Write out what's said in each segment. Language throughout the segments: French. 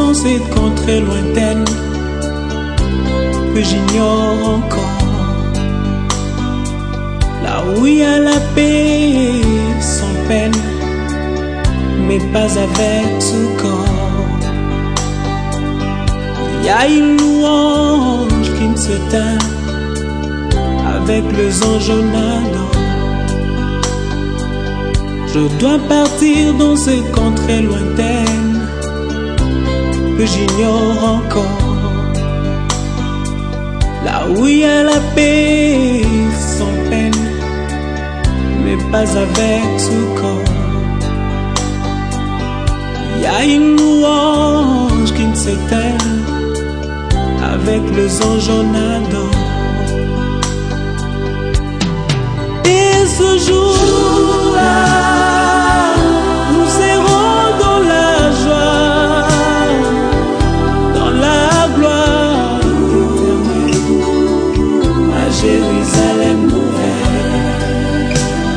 dans cette contrée lointaine que j'ignore encore, là où il y a la paix sans peine, mais pas avec tout corps. Il y a une louange qui ne se teint avec les anges en ardent. Je dois partir dans cette contrée lointaine que j'ignore encore, là où il y a la paix sans peine, mais pas avec tout corps. Il y a une louange qui ne s'éteint avec les anges en ardent. Et ce jour-là, nous serons dans la joie, dans la gloire éternelle, à Jérusalem nouvelle.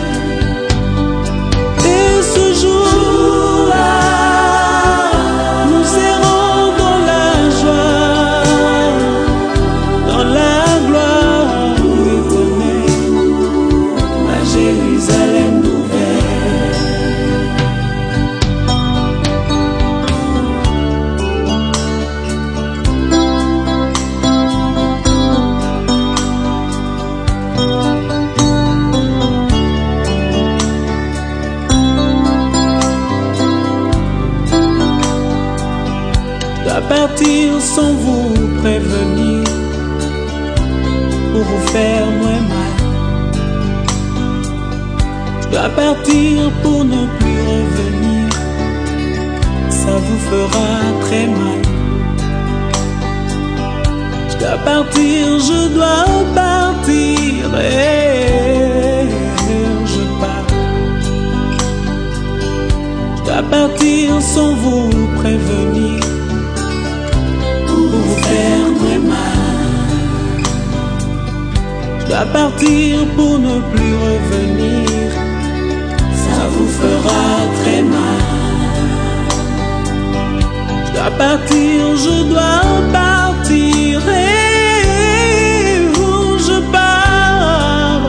Et ce jour-là, nous serons dans la joie, dans la gloire éternelle, à Jérusalem nouvelle. Je dois partir sans vous prévenir pour vous faire moins mal. Je dois partir pour ne plus revenir, ça vous fera très mal. Je dois partir, je dois partir, et je pars. Je dois partir sans vous prévenir pour vous faire très mal. Je dois partir pour ne plus revenir, ça vous fera très mal. Je dois partir, je dois partir, et où je pars.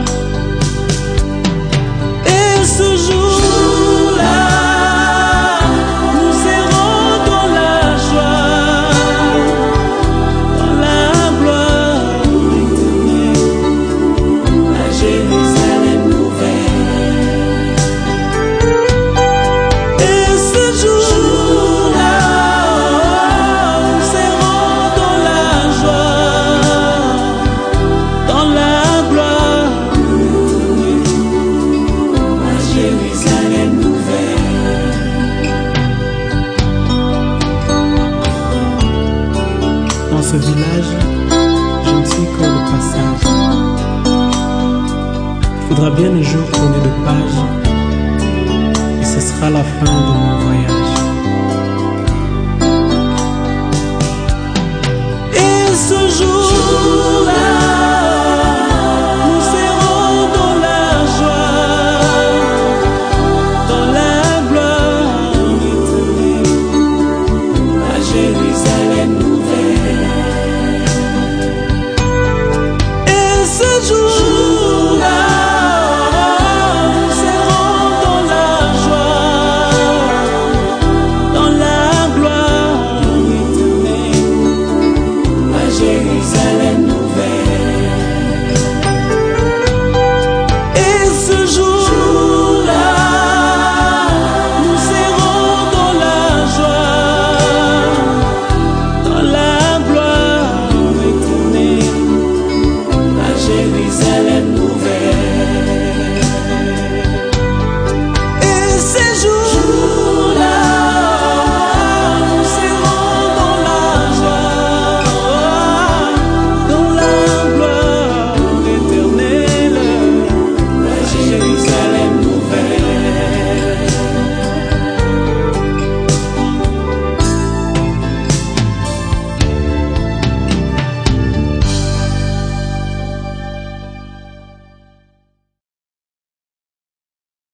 Et ce jour-là, nous serons dans la joie, dans la gloire éternelle, à Jérusalem nouvelle. Et ce jour-là, nous serons dans la joie, dans la gloire éternelle, à Jérusalem nouvelle. Dans ce village, je ne suis que le passage. Il faudra bien un jour tourner de page, et ce sera la fin de mon voyage.